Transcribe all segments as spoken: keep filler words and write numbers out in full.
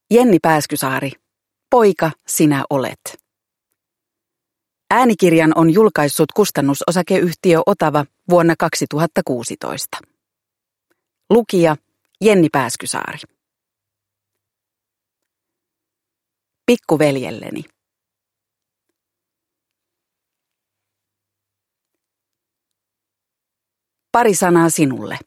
Jenni Pääskysaari, Poika sinä olet. Äänikirjan on julkaissut kustannusosakeyhtiö Otava vuonna kaksituhattakuusitoista. Lukija Jenni Pääskysaari. Pikkuveljelleni. Pari sanaa sinulle.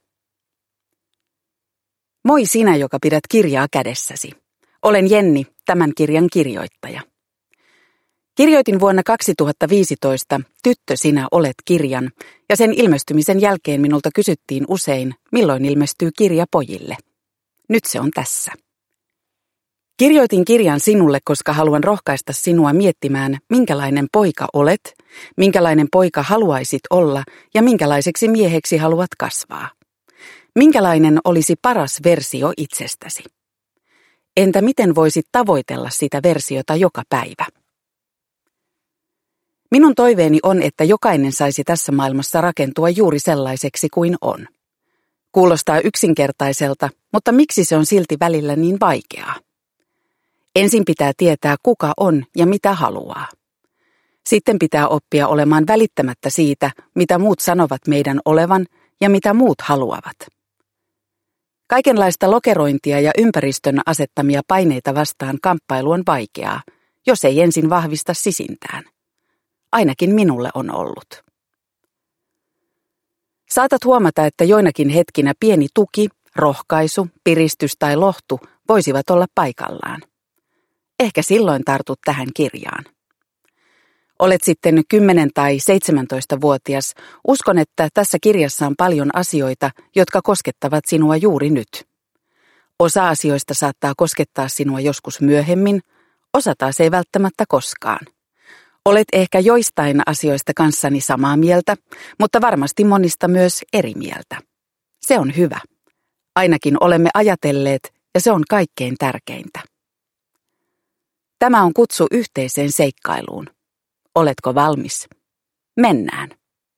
Moi sinä, joka pidät kirjaa kädessäsi. Olen Jenni, tämän kirjan kirjoittaja. Kirjoitin vuonna kaksituhattaviisitoista Tyttö sinä olet -kirjan, ja sen ilmestymisen jälkeen minulta kysyttiin usein, milloin ilmestyy kirja pojille. Nyt se on tässä. Kirjoitin kirjan sinulle, koska haluan rohkaista sinua miettimään, minkälainen poika olet, minkälainen poika haluaisit olla ja minkälaiseksi mieheksi haluat kasvaa. Minkälainen olisi paras versio itsestäsi? Entä miten voisit tavoitella sitä versiota joka päivä? Minun toiveeni on, että jokainen saisi tässä maailmassa rakentua juuri sellaiseksi kuin on. Kuulostaa yksinkertaiselta, mutta miksi se on silti välillä niin vaikeaa? Ensin pitää tietää, kuka on ja mitä haluaa. Sitten pitää oppia olemaan välittämättä siitä, mitä muut sanovat meidän olevan ja mitä muut haluavat. Kaikenlaista lokerointia ja ympäristön asettamia paineita vastaan kamppailu on vaikeaa, jos ei ensin vahvista sisintään. Ainakin minulle on ollut. Saatat huomata, että joinakin hetkinä pieni tuki, rohkaisu, piristys tai lohtu voisivat olla paikallaan. Ehkä silloin tartut tähän kirjaan. Olet sitten kymmenen- tai seitsemäntoistavuotias, uskon, että tässä kirjassa on paljon asioita, jotka koskettavat sinua juuri nyt. Osa asioista saattaa koskettaa sinua joskus myöhemmin, osa taas ei välttämättä koskaan. Olet ehkä joistain asioista kanssani samaa mieltä, mutta varmasti monista myös eri mieltä. Se on hyvä. Ainakin olemme ajatelleet, ja se on kaikkein tärkeintä. Tämä on kutsu yhteiseen seikkailuun. Oletko valmis? Mennään.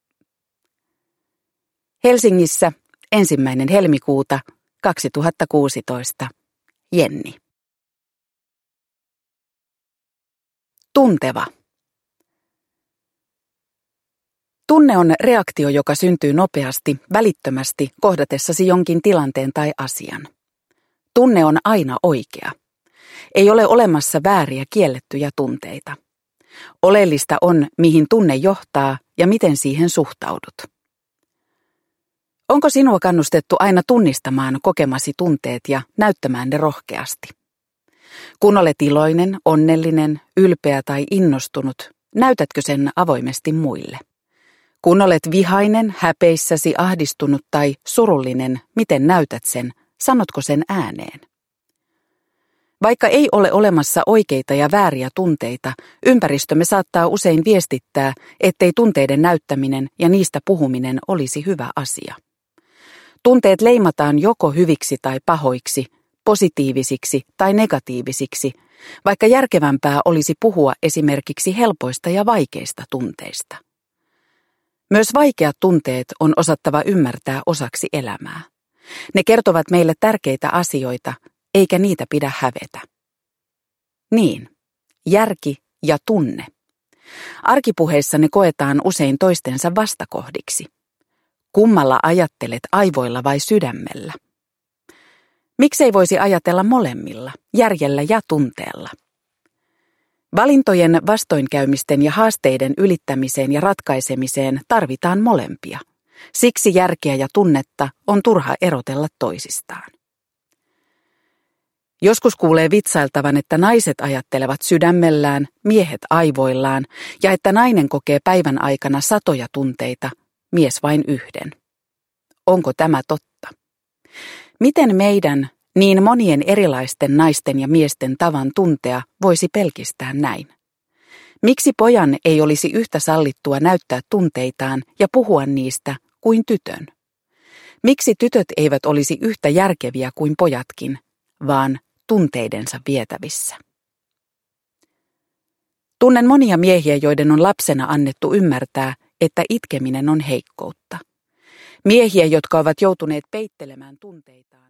Helsingissä ensimmäinen helmikuuta kaksituhattakuusitoista. Jenni. Tunteva. Tunne on reaktio, joka syntyy nopeasti, välittömästi kohdatessasi jonkin tilanteen tai asian. Tunne on aina oikea. Ei ole olemassa vääriä kiellettyjä tunteita. Oleellista on, mihin tunne johtaa ja miten siihen suhtaudut. Onko sinua kannustettu aina tunnistamaan kokemasi tunteet ja näyttämään ne rohkeasti? Kun olet iloinen, onnellinen, ylpeä tai innostunut, näytätkö sen avoimesti muille? Kun olet vihainen, häpeissäsi, ahdistunut tai surullinen, miten näytät sen, sanotko sen ääneen? Vaikka ei ole olemassa oikeita ja vääriä tunteita, ympäristömme saattaa usein viestittää, ettei tunteiden näyttäminen ja niistä puhuminen olisi hyvä asia. Tunteet leimataan joko hyviksi tai pahoiksi, positiivisiksi tai negatiivisiksi, vaikka järkevämpää olisi puhua esimerkiksi helpoista ja vaikeista tunteista. Myös vaikeat tunteet on osattava ymmärtää osaksi elämää. Ne kertovat meille tärkeitä asioita, eikä niitä pidä hävetä. Niin, järki ja tunne. Arkipuheissa ne koetaan usein toistensa vastakohdiksi. Kummalla ajattelet, aivoilla vai sydämellä? Miksei voisi ajatella molemmilla, järjellä ja tunteella? Valintojen, vastoinkäymisten ja haasteiden ylittämiseen ja ratkaisemiseen tarvitaan molempia. Siksi järkeä ja tunnetta on turha erotella toisistaan. Joskus kuulee vitsailtavan, että naiset ajattelevat sydämellään, miehet aivoillaan, ja että nainen kokee päivän aikana satoja tunteita, mies vain yhden. Onko tämä totta? Miten meidän, niin monien erilaisten naisten ja miesten tavan tuntea voisi pelkistää näin? Miksi pojan ei olisi yhtä sallittua näyttää tunteitaan ja puhua niistä kuin tytön? Miksi tytöt eivät olisi yhtä järkeviä kuin pojatkin, vaan tunteidensa vietävissä? Tunnen monia miehiä, joiden on lapsena annettu ymmärtää, että itkeminen on heikkoutta. Miehiä, jotka ovat joutuneet peittelemään tunteitaan.